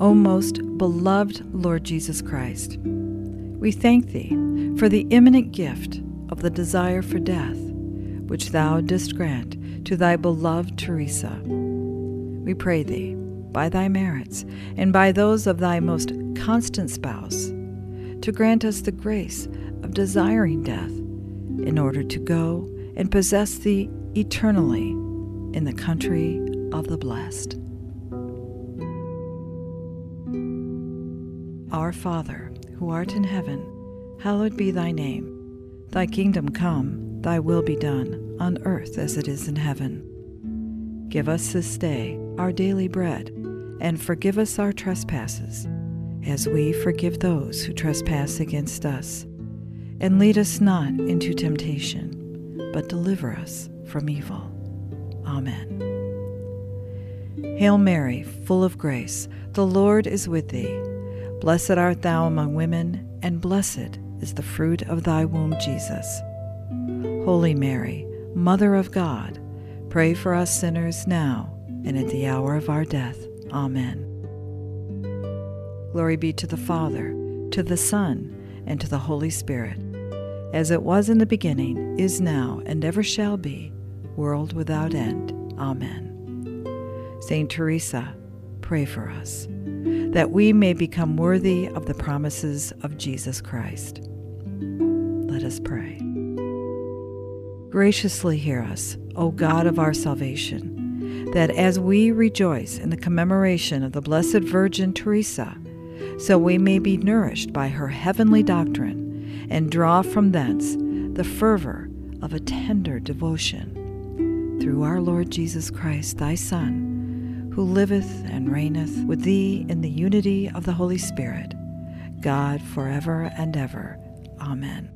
O most beloved Lord Jesus Christ, we thank Thee for the imminent gift of the desire for death, which Thou didst grant to Thy beloved Teresa. We pray Thee, by Thy merits and by those of Thy most constant spouse, to grant us the grace of desiring death in order to go and possess Thee eternally in the country of the blessed. Our Father, who art in heaven, hallowed be Thy name. Thy kingdom come, Thy will be done, on earth as it is in heaven. Give us this day our daily bread, and forgive us our trespasses, as we forgive those who trespass against us. And lead us not into temptation, but deliver us from evil. Amen. Hail Mary, full of grace, the Lord is with Thee. Blessed art Thou among women, and blessed is the fruit of Thy womb, Jesus. Holy Mary, Mother of God, pray for us sinners now and at the hour of our death. Amen. Glory be to the Father, to the Son, and to the Holy Spirit, as it was in the beginning, is now, and ever shall be, world without end. Amen. Saint Teresa, pray for us, that we may become worthy of the promises of Jesus Christ. Let us pray. Graciously hear us, O God of our salvation, that as we rejoice in the commemoration of the Blessed Virgin Teresa, so we may be nourished by her heavenly doctrine and draw from thence the fervor of a tender devotion. Through our Lord Jesus Christ, Thy Son, who liveth and reigneth with Thee in the unity of the Holy Spirit, God forever and ever. Amen.